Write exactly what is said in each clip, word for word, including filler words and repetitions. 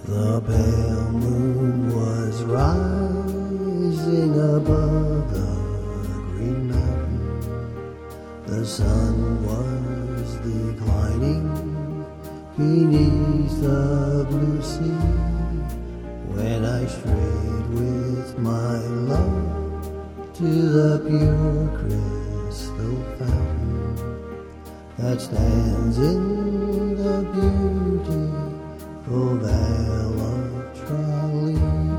The pale moon was rising above the green mountain. The sun was declining beneath the blue sea, when I strayed with my love to the pure crystal fountain that stands in the beautiful Vale of Tralee.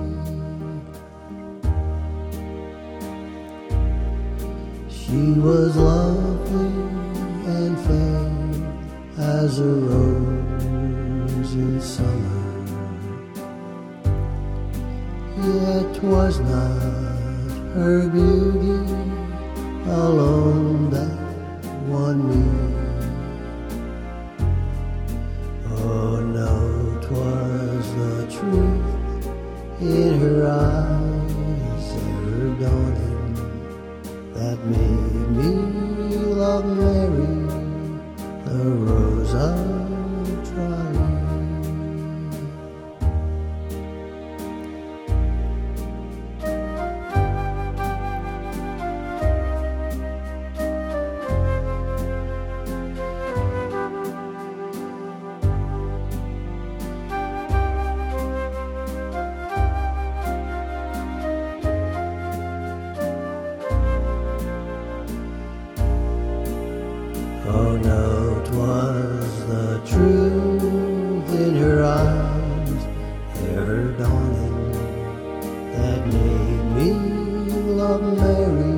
She was lovely and fair as a rose in summer, yet 'twas not her beauty alone that won me. Oh no, 'twas the truth in her eyes, ever dawning, that made me love Mary, the Rose of Tralee. Oh no, 'twas the truth in her eyes, ever dawning, that made me love Mary,